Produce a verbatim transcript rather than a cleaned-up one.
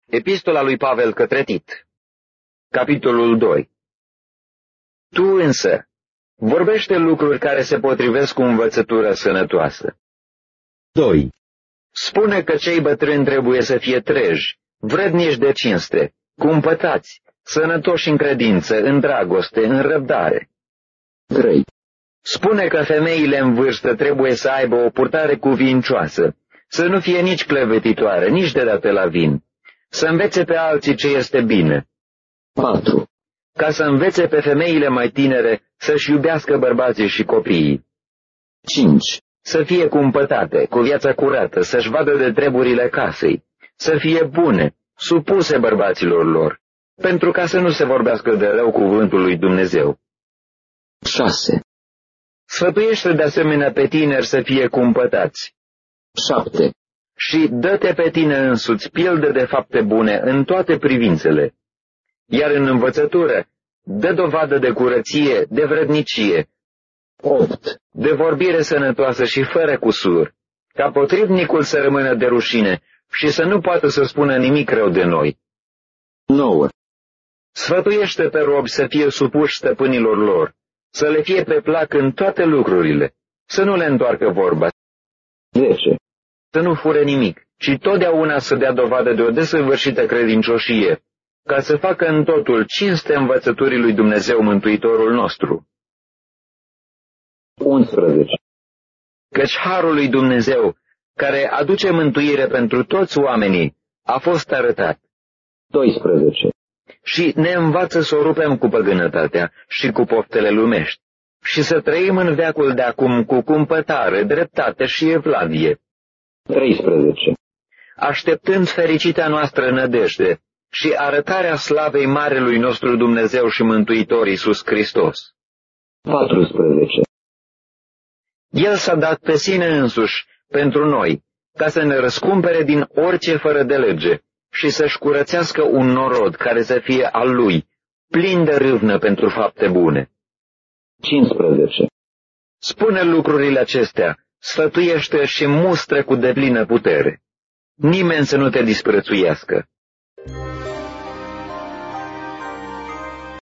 Epistola lui Pavel către Tit, capitolul doi. Tu însă vorbește lucruri care se potrivesc cu învățătura sănătoasă. doi. Spune că cei bătrâni trebuie să fie treji, vrednici de cinste, cumpătați, sănătoși în credință, în dragoste, în răbdare. trei. Spune că femeile în vârstă trebuie să aibă o purtare cuvincioasă, să nu fie nici clevetitoare, nici de dată la vin, să învețe pe alții ce este bine. patru. Ca să învețe pe femeile mai tinere să-și iubească bărbații și copiii. cinci. Să fie cumpătate, cu viața curată, să-și vadă de treburile casei, să fie bune, supuse bărbaților lor, pentru ca să nu se vorbească de rău cuvântul lui Dumnezeu. șase. Sfătuiește de asemenea pe tineri să fie cumpătați. șapte. Și dă-te pe tine însuți pildă de fapte bune în toate privințele. Iar în învățătură, dă dovadă de curăție, de vrednicie. opt. De vorbire sănătoasă și fără cusur, ca potrivnicul să rămână de rușine și să nu poată să spună nimic rău de noi. nouă. Sfătuiește pe robi să fie supuși stăpânilor lor, să le fie pe plac în toate lucrurile, să nu le întoarcă vorba. zece. Să nu fure nimic, ci totdeauna să dea dovadă de o desăvârșită credincioșie, ca să facă în totul cinste învățăturii lui Dumnezeu Mântuitorul nostru. unsprezece. Căci harul lui Dumnezeu, care aduce mântuire pentru toți oamenii, a fost arătat. doisprezece. Și ne învață să o rupem cu păgânătatea și cu poftele lumești, și să trăim în veacul de acum cu cumpătare, dreptate și evlavie. treisprezece. Așteptând fericita noastră nădejde și arătarea slavei marelui nostru Dumnezeu și Mântuitor Iisus Hristos. paisprezece. El s-a dat pe sine însuși pentru noi, ca să ne răscumpere din orice fără de lege și să-și curățească un norod care să fie al lui, plin de râvnă pentru fapte bune. cincisprezece. Spune lucrurile acestea, sfătuiește și mustră cu deplină putere. Nimeni să nu te disprețuiască.